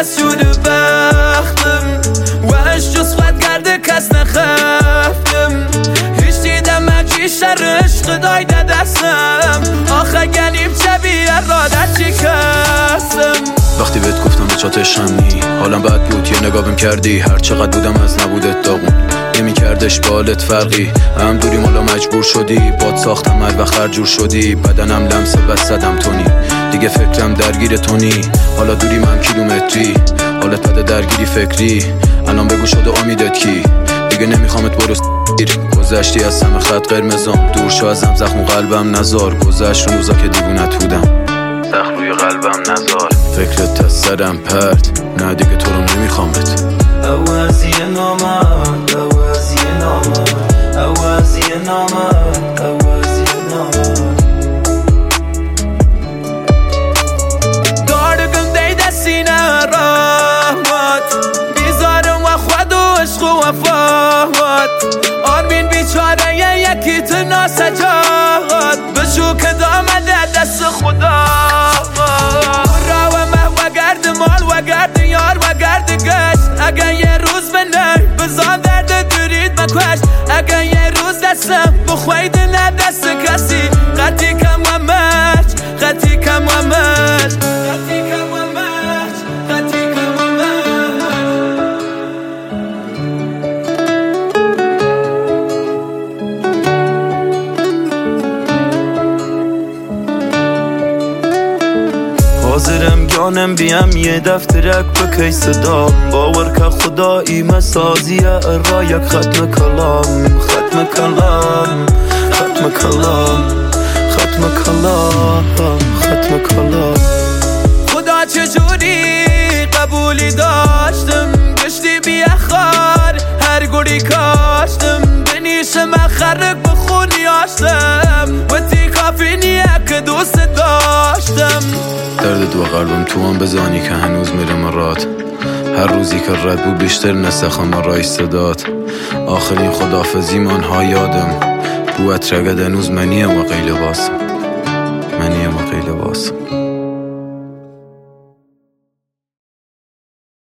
از جود بختم و اش جز خود کرده کس نخفتم هیچ دیدم مجیشتر عشق دایده دستم آخه گلیم چه بیارادت چی کسم وقتی بهت گفتم به چاتشم نی حالم بد بود یه نگاه کردی هر چقدر بودم از نبودت داغون نمی‌کردش بالت فرقی هم دوریم حالا مجبور شدی باد ساختم هر وقت هر جور شدی بدنم لمسه بس زدم تونی دیگه فکرم درگیر تونی حالا دوریم هم کیلومتری حالت بده درگیری فکری الان بگو شده امیدت کی دیگه نمیخوامت برو گذشتی از سم خط قرمزام دور شو ازم زخم قلبم نزار گذشت روزا که دیوونت بودم زخم روی قلبم نزار فکرت از سرم پرت نه دیگه تو رو نمیخوامت عوضی نامت عوضی نامت عوضی نامت عوضی نامت دارگم دیده سینه رحمت بیزارم و خود و عشق و وفات آرمین بیچاره یکی تو ناسجاد بشو که دامده دست خدا را و مه و گرد مال و گرد یار و گرد گشت اگه یه روز بنه بزان درد دورید مکوش اگه یه روز دستم بخوید نه دست کسی قطی کم و مرج قطی کم و مرج قطی کم و مرج قطی کم و مرج حاضرم گانم بیم یه دفترک بکی صدام باور که خدایی مسازیه ارا یک ختم کلام ختم کلام ختم کلام ختم کلام ختم کلام خدا چجوری قبولی داشتم گشتی بیخار هر گوری کاشتم بنیشم خرق بخونی آشتم و تی کافی نیه که دوست داشتم درد دو قلبم تو هم بزانی که هنوز میره مرات هر روزی که رد بود بیشتر نسخم رای صدات آخرین خدافزی من ها یادم بوت رگد هنوز منیم و قیل باسم